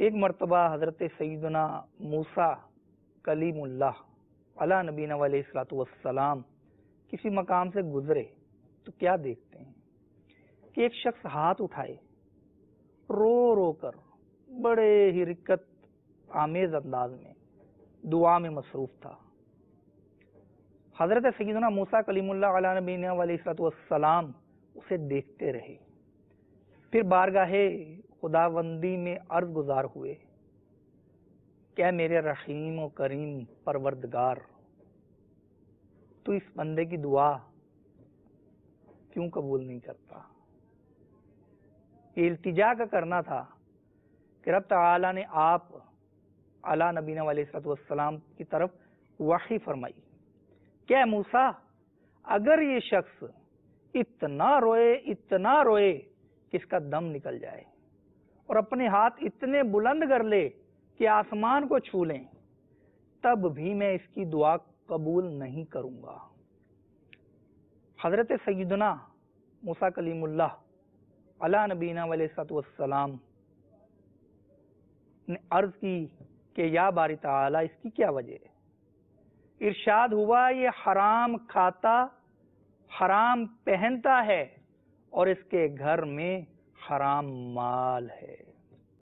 ایک مرتبہ حضرت سیدنا موسیٰ کلیم اللہ علی نبینا علیہ الصلوۃ والسلام کسی مقام سے گزرے تو کیا دیکھتے ہیں کہ ایک شخص ہاتھ اٹھائے رو رو کر بڑے ہی رقت آمیز انداز میں دعا میں مصروف تھا۔ حضرت سیدنا موسیٰ کلیم اللہ علی نبینا علیہ الصلوۃ والسلام اسے دیکھتے رہے، پھر بارگاہ خداوندی میں عرض گزار ہوئے کہ اے میرے رحیم و کریم پروردگار، تو اس بندے کی دعا کیوں قبول نہیں کرتا؟ یہ التجا کا کرنا تھا کہ رب تعالی نے آپ علی نبینا علیہ الصلوۃ والسلام کی طرف وحی فرمائی کہ اے موسیٰ، اگر یہ شخص اتنا روئے کہ اس کا دم نکل جائے اور اپنے ہاتھ اتنے بلند کر لے کہ آسمان کو چھو لیں، تب بھی میں اس کی دعا قبول نہیں کروں گا۔ حضرت سیدنا موسیٰ کلیم اللہ علی نبینا علیہ الصلوۃ والسلام نے عرض کی کہ یا باری تعالی، اس کی کیا وجہ ہے؟ ارشاد ہوا یہ حرام کھاتا، حرام پہنتا ہے اور اس کے گھر میں حرام مال ہے۔